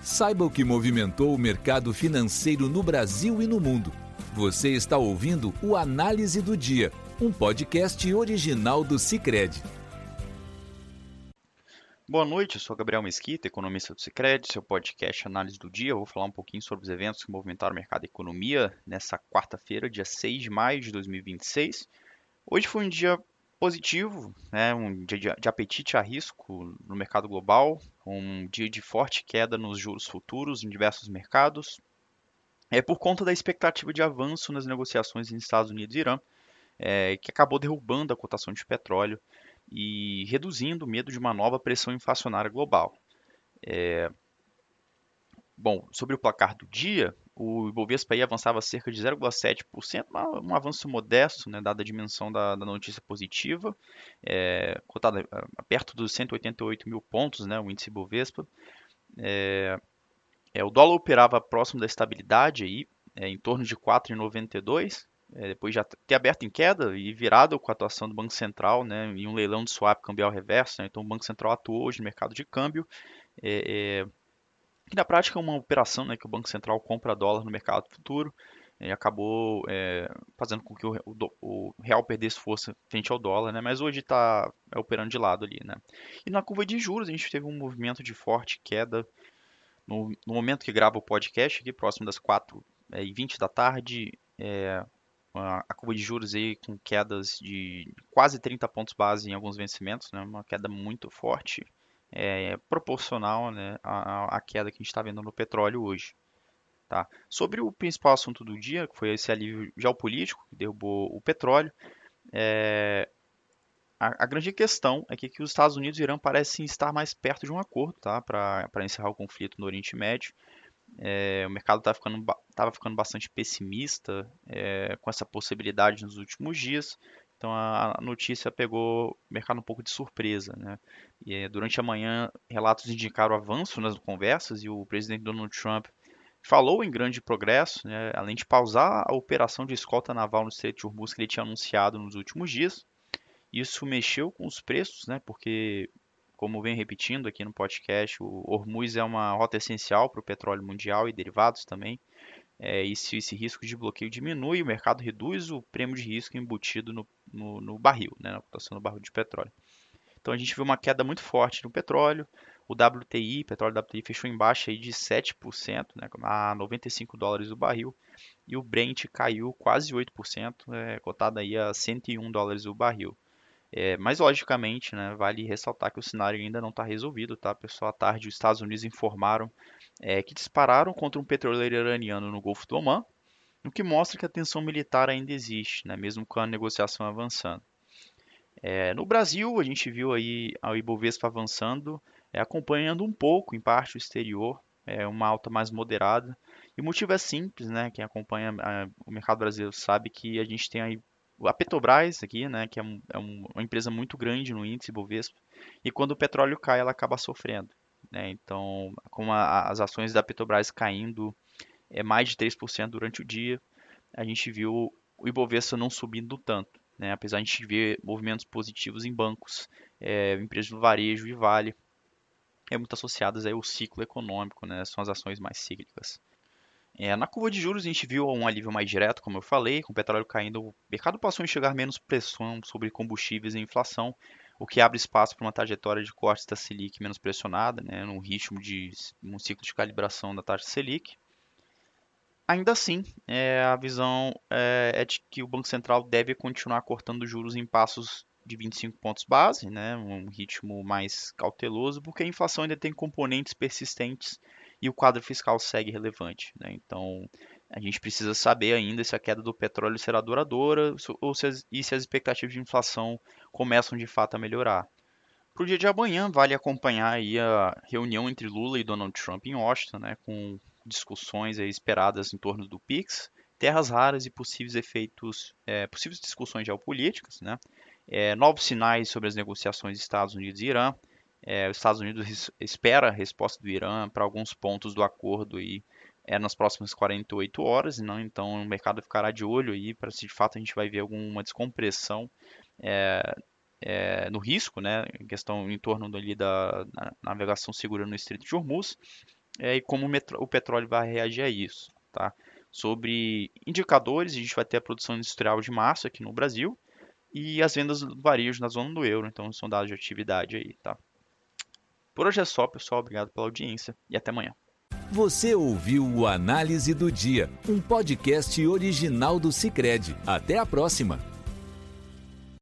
Saiba o que movimentou o mercado financeiro no Brasil e no mundo. Você está ouvindo o Análise do Dia, um podcast original do Sicredi. Boa noite, eu sou Gabriel Mesquita, economista do Sicredi, seu podcast Análise do Dia. Eu vou falar um pouquinho sobre os eventos que movimentaram o mercado e a economia nessa quarta-feira, dia 6 de maio de 2026. Hoje foi um dia positivo, né? Um dia de apetite a risco no mercado global, um dia de forte queda nos juros futuros em diversos mercados. É por conta da expectativa de avanço nas negociações em Estados Unidos e Irã, que acabou derrubando a cotação de petróleo e reduzindo o medo de uma nova pressão inflacionária global. Bom, sobre o placar do dia, o Ibovespa aí avançava cerca de 0,7%, um avanço modesto, né, dada a dimensão da notícia positiva, cotado perto dos 188 mil pontos, né, o índice Ibovespa. O dólar operava próximo da estabilidade, aí, em torno de 4,92, depois de já ter aberto em queda e virado com a atuação do Banco Central, né, em um leilão de swap cambial reverso. Né, então o Banco Central atuou hoje no mercado de câmbio, que na prática é uma operação, né, que o Banco Central compra dólar no mercado futuro e acabou fazendo com que o real perdesse força frente ao dólar, né, mas hoje está operando de lado ali. Né. E na curva de juros a gente teve um movimento de forte queda no momento que gravo o podcast, aqui próximo das 4h20 da tarde. A curva de juros aí com quedas de quase 30 pontos base em alguns vencimentos, né, uma queda muito forte, proporcional, né, à queda que a gente está vendo no petróleo hoje. Tá? Sobre o principal assunto do dia, que foi esse alívio geopolítico que derrubou o petróleo, a grande questão é que os Estados Unidos e o Irã parecem estar mais perto de um acordo, tá, para encerrar o conflito no Oriente Médio. O mercado estava ficando bastante pessimista com essa possibilidade nos últimos dias. Então a notícia pegou o mercado um pouco de surpresa. Né? E durante a manhã, relatos indicaram avanço nas conversas e o presidente Donald Trump falou em grande progresso, né? Além de pausar a operação de escolta naval no Estreito de Hormuz que ele tinha anunciado nos últimos dias. Isso mexeu com os preços, né? Porque, como vem repetindo aqui no podcast, o Hormuz é uma rota essencial para o petróleo mundial e derivados também. E se esse risco de bloqueio diminui, o mercado reduz o prêmio de risco embutido no barril, né? Na cotação do barril de petróleo. Então a gente viu uma queda muito forte no petróleo. O WTI, petróleo WTI, fechou em baixa aí de 7%, né, a 95 dólares o barril. E o Brent caiu quase 8%, cotado aí a 101 dólares o barril. Mas, logicamente, né, vale ressaltar que o cenário ainda não está resolvido. Tá? Pessoal, à tarde, os Estados Unidos informaram que dispararam contra um petroleiro iraniano no Golfo do Omã, o que mostra que a tensão militar ainda existe, né, mesmo com a negociação avançando. No Brasil, a gente viu aí a Ibovespa avançando, acompanhando um pouco, em parte, o exterior, uma alta mais moderada. E o motivo é simples, né? Quem acompanha o mercado brasileiro sabe que a gente tem aí a Petrobras aqui, né? Que é uma empresa muito grande no índice Ibovespa. E quando o petróleo cai, ela acaba sofrendo. Né? Então, com as ações da Petrobras caindo mais de 3% durante o dia, a gente viu o Ibovespa não subindo tanto. Né? Apesar de a gente ver movimentos positivos em bancos, empresas do varejo e Vale, muito associadas aí ao ciclo econômico, né? São as ações mais cíclicas. Na curva de juros a gente viu um alívio mais direto, como eu falei, com o petróleo caindo, o mercado passou a enxergar menos pressão sobre combustíveis e inflação, o que abre espaço para uma trajetória de cortes da Selic menos pressionada, né, num ritmo de um ciclo de calibração da taxa Selic. Ainda assim, a visão é de que o Banco Central deve continuar cortando juros em passos de 25 pontos base, né, um ritmo mais cauteloso, porque a inflação ainda tem componentes persistentes e o quadro fiscal segue relevante. Né? Então, a gente precisa saber ainda se a queda do petróleo será duradoura ou se as expectativas de inflação começam de fato a melhorar. Para o dia de amanhã, vale acompanhar aí a reunião entre Lula e Donald Trump em Washington, né, com discussões aí esperadas em torno do PIX, terras raras e possíveis efeitos, possíveis discussões geopolíticas, né, novos sinais sobre as negociações Estados Unidos e Irã. Os Estados Unidos espera a resposta do Irã para alguns pontos do acordo aí, nas próximas 48 horas, não? Então o mercado ficará de olho aí para se de fato a gente vai ver alguma descompressão no risco, né, em questão em torno ali da navegação segura no Estreito de Hormuz. e como o petróleo vai reagir a isso, tá? Sobre indicadores, a gente vai ter a produção industrial de março aqui no Brasil e as vendas do varejo na zona do euro, então são dados de atividade aí, tá? Por hoje é só, pessoal. Obrigado pela audiência e até amanhã. Você ouviu o Análise do Dia, um podcast original do Sicredi. Até a próxima!